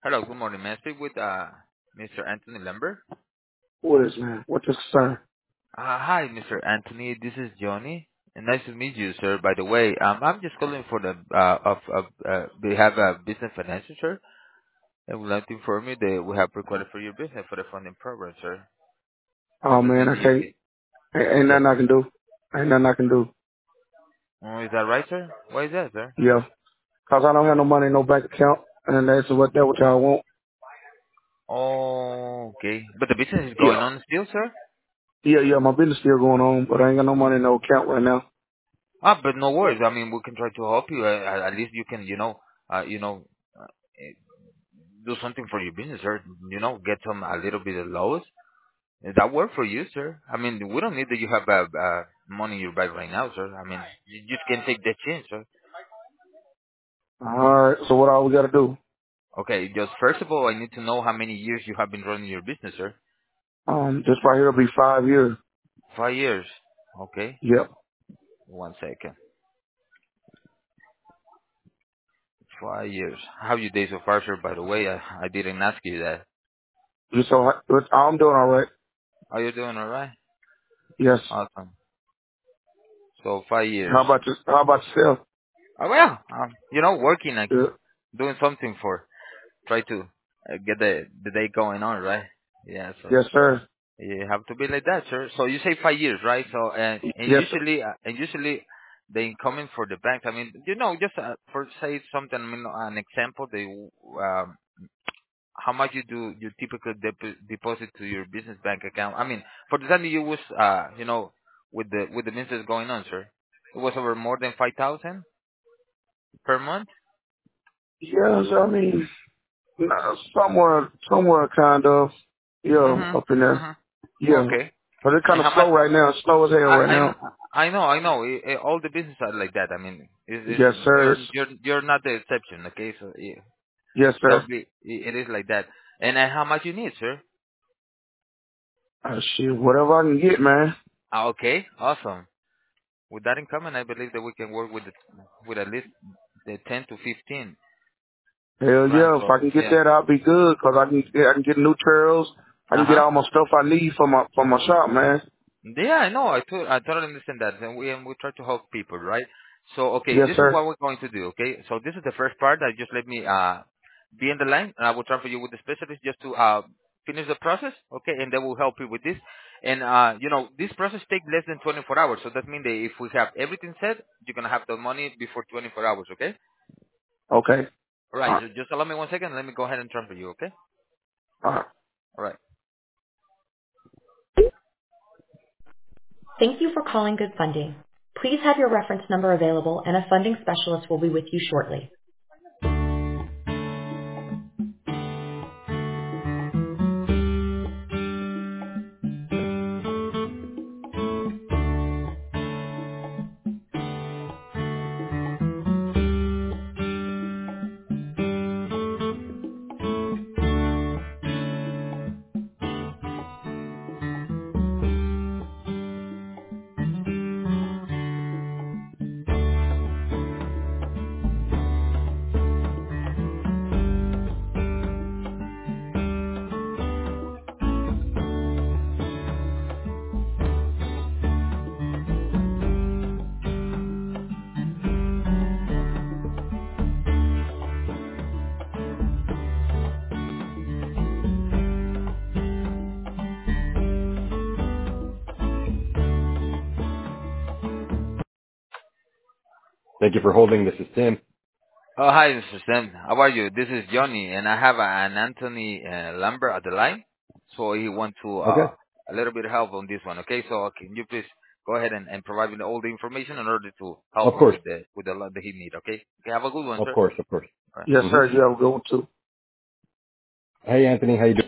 Hello, good morning. May I speak with Mr. Anthony Lambert? What is, man? What's the concern? Hi, Mr. Anthony. This is Johnny. And nice to meet you, sir. By the way, I'm just calling for the we have a business financial, sir. And we'd like to inform you that we have requested for your business for the funding program, sir. So Oh, that man, means I that you can't. can. Ain't Yes, nothing I sir. can do. Ain't nothing I can do. Oh, is that right, sir? Why is that, sir? Yeah. 'Cause I don't have no money in no bank account. And that's what y'all want. Oh, okay. But the business is going Yeah. on still, sir? Yeah, my business still going on, but I ain't got no money in no account right now. But no worries. I mean, we can try to help you. At least you can, uh, do something for your business, sir. Get some a little bit of lows. Does that work for you, sir? I mean, we don't need that you have money in your bank right now, sir. I mean, you just can take that chance, sir. All right. So what all we got to do? Okay, just first of all, I need to know how many years you have been running your business, sir. This right here will be 5 years. 5 years. Okay, Yep. 1 second. 5 years. How you day so far, sir? By the way, I didn't ask you that. So I'm doing all right. Are you doing all right? Yes. Awesome. So 5 years. How about yourself? Oh well, working like Yeah. doing something for try to get the day going on, right? Yeah, so Yes, sir. you have to be like that, sir. So you say 5 years, right? So and Yes, sir. usually the incoming for the bank. I mean, just for say something. I mean, an example. How much you typically deposit to your business bank account? I mean, for the time that you was with the business going on, sir, it was over more than 5,000 per month. Yes, I mean, somewhere kind of. Yeah, Mhm. up in there. Mhm. Yeah. Okay. But it's kind And of how much? slow right now. It's slow as hell right I now. I know, I know. All the businesses are like that. I mean, Yes, sir. you're not the exception. Okay, so yeah, Yes, that sir. would be it is like that. And how much you need, sir? Shit, whatever I can get, man. Okay, awesome. With that in common, I believe that we can work with at least the 10 to 15 Hell grand. yeah, if So I can get yeah. that, I'll be good. 'Cause I can get new trails. I Uh can get huh. all my stuff I need for my shop, man. Yeah, I know. I totally understand that, and we try to help people, right? So, okay, Yes, this is sir. what we're going to do. Okay, so this is the first part. Just let me be in the line, and I will transfer you with the specialist just to finish the process. Okay, and they will help you with this. And this process takes less than 24 hours. So that means that if we have everything set, you're gonna have the money before 24 hours. Okay. Okay. All All right. right. So just allow me 1 second. Let me go ahead and transfer you. Okay. All right. All right. Thank you for calling Good Funding. Please have your reference number available and a funding specialist will be with you shortly. Thank you for holding. This is Tim. Oh, hi, Mr. Sam. How are you? This is Johnny, and I have an Anthony Lambert at the line. So he want to Okay. a little bit of help on this one. Okay, so can you please go ahead and provide me all the information in order to Of help him course. with the lot that he need. Okay. Okay. Have a good one, Of sir. course. Of course. All right. Yes, hmm sir. You have a good one too. Hey, Anthony. How you doing?